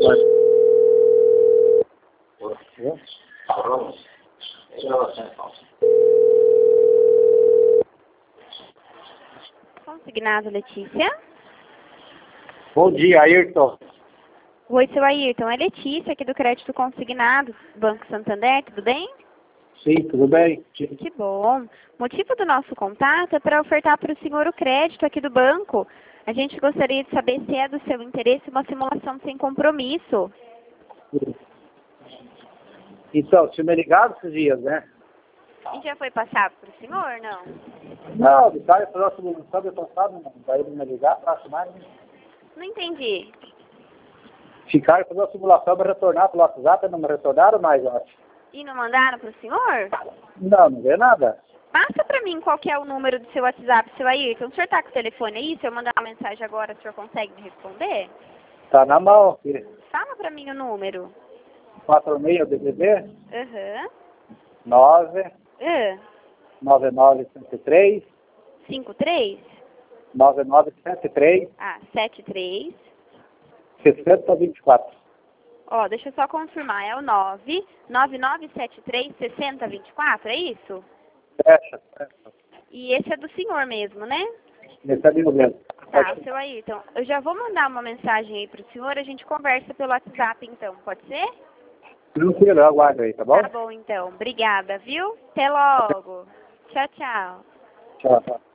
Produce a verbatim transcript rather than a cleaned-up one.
Consignado, Letícia. Bom dia, Ayrton. Oi, seu Ayrton. É Letícia, aqui do Crédito Consignado, Banco Santander, tudo bem? Sim, tudo bem? Que bom. O motivo do nosso contato é para ofertar para o senhor o crédito aqui do banco. A gente gostaria de saber se é do seu interesse uma simulação sem compromisso. Então, se me ligaram esses dias, né? E já foi passado para o senhor, não? Não, detalhe próximo, sabe passado, não. Daí me ligar, próximo mais. Não entendi. Ficaram fazendo a simulação para retornar pelo WhatsApp, não me retornaram mais, eu acho. E não mandaram para o senhor? Não, não vê nada. Passa para mim qual que é o número do seu WhatsApp, seu Ayrton. O senhor está com o telefone aí? Se eu mandar uma mensagem agora, o senhor consegue me responder? Tá na mão aqui. Fala para mim o número. quatro seis D D D Aham. nove Uhum. nove nove sete três cinco três? nove nove sete três Ah, sete três. seis zero dois quatro. Ó, deixa eu só confirmar. É o nove nove nove sete três seis zero dois quatro, é isso? Fecha, fecha. E esse é do senhor mesmo, né? Esse é meu mesmo. Tá, seu Ayrton. Eu já vou mandar uma mensagem aí pro senhor, a gente conversa pelo WhatsApp então, pode ser? Tranquilo, eu aguardo aí, tá bom? Tá bom então. Obrigada, viu? Até logo. Tchau, tchau. Tchau, tchau.